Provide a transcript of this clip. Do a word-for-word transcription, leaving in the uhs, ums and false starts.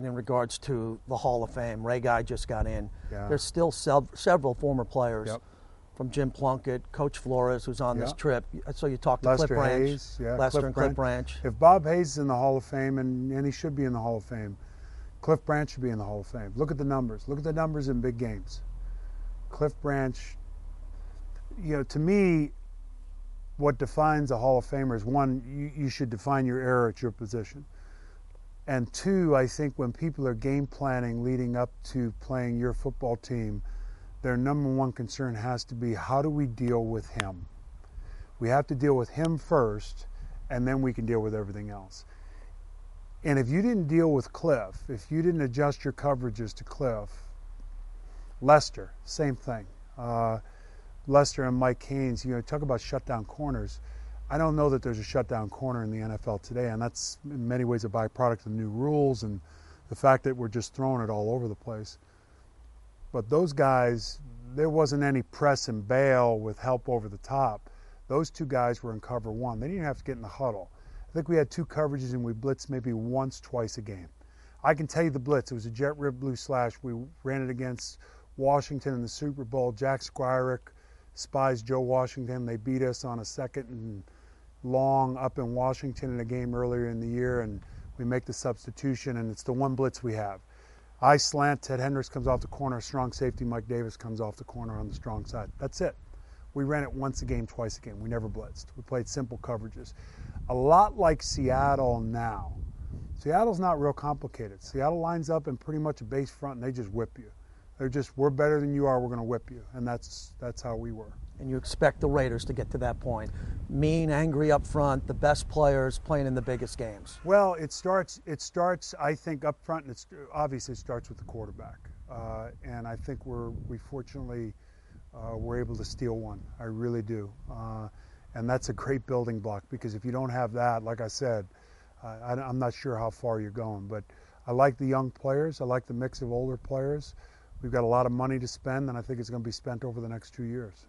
in regards to the Hall of Fame. Ray Guy just got in. Yeah. There's still sev- several former players, Yep. from Jim Plunkett, Coach Flores, who's on this Yep. trip. So you talked to Lester Cliff Branch, Hayes, yeah, Lester Cliff and Cliff Branch. Branch. If Bob Hayes is in the Hall of Fame, and, and he should be in the Hall of Fame, Cliff Branch should be in the Hall of Fame. Look at the numbers. Look at the numbers in big games. Cliff Branch, you know, to me, what defines a Hall of Famer is, one, you, you should define your era at your position. And two, I think when people are game planning leading up to playing your football team, their number one concern has to be, how do we deal with him? We have to deal with him first, and then we can deal with everything else. And if you didn't deal with Cliff, if you didn't adjust your coverages to Cliff, Lester, same thing. Uh, Lester and Mike Haynes, you know, talk about shutdown corners. I don't know that there's a shutdown corner in the N F L today, and that's in many ways a byproduct of the new rules and the fact that we're just throwing it all over the place. But those guys, there wasn't any press and bail with help over the top. Those two guys were in cover one. They didn't even have to get in the huddle. I think we had two coverages and we blitzed maybe once, twice a game. I can tell you the blitz. It was a jet rib blue slash. We ran it against Washington in the Super Bowl. Jack Squirick spies Joe Washington. They beat us on a second and long up in Washington in a game earlier in the year, and we make the substitution, and it's the one blitz we have. I slant, Ted Hendricks comes off the corner, strong safety, Mike Davis comes off the corner on the strong side. That's it. We ran it once a game, twice a game. We never blitzed. We played simple coverages. A lot like Seattle now. Seattle's not real complicated. Seattle lines up in pretty much a base front, and they just whip you. They're just, we're better than you are, we're going to whip you. And that's that's how we were. And you expect the Raiders to get to that point. Mean, angry up front, the best players playing in the biggest games. Well, it starts, it starts I think, up front, and it's, obviously it starts with the quarterback. Uh, and I think we're, we fortunately uh, were able to steal one. I really do. Uh, and that's a great building block, because if you don't have that, like I said, uh, I, I'm not sure how far you're going. But I like the young players. I like the mix of older players. We've got a lot of money to spend, and I think it's going to be spent over the next two years.